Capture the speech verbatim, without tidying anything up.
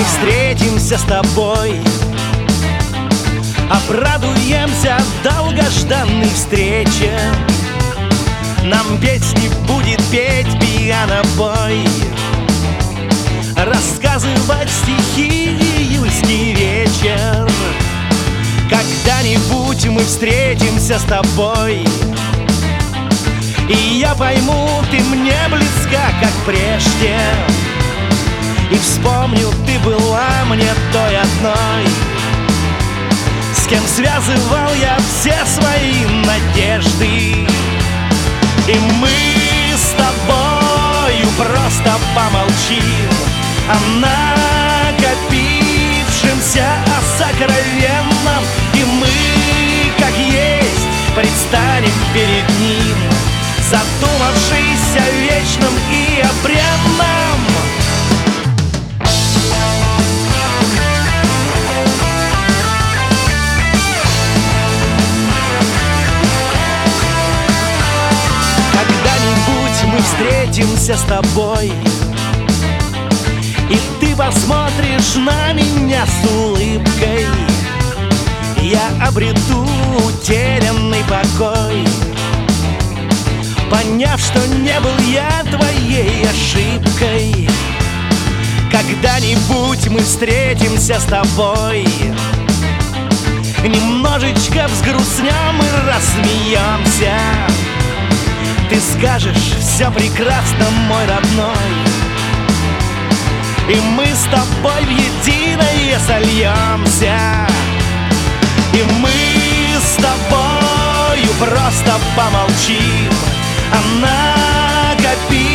мы встретимся с тобой, обрадуемся долгожданной встрече. Нам песни будет петь пианобой, рассказывать стихи июльский вечер. Когда-нибудь мы встретимся с тобой, и я пойму, ты мне близка, как прежде. И вспомню, ты была мне той одной, с кем связывал я все свои надежды. И мы с тобою просто помолчим о накопившемся, о сокровенном. И мы, как есть, предстанем перед ним, задумавшись о вечном и о бренном. Когда-нибудь мы встретимся с тобой, и ты посмотришь на меня с улыбкой. Я обрету утерянный покой, поняв, что не был я твоей ошибкой. Когда-нибудь мы встретимся с тобой, немножечко взгрустнем и рассмеемся. Ты скажешь: все прекрасно, мой родной, и мы с тобой в единое сольемся. И мы с тобою просто помолчим о накопившемся,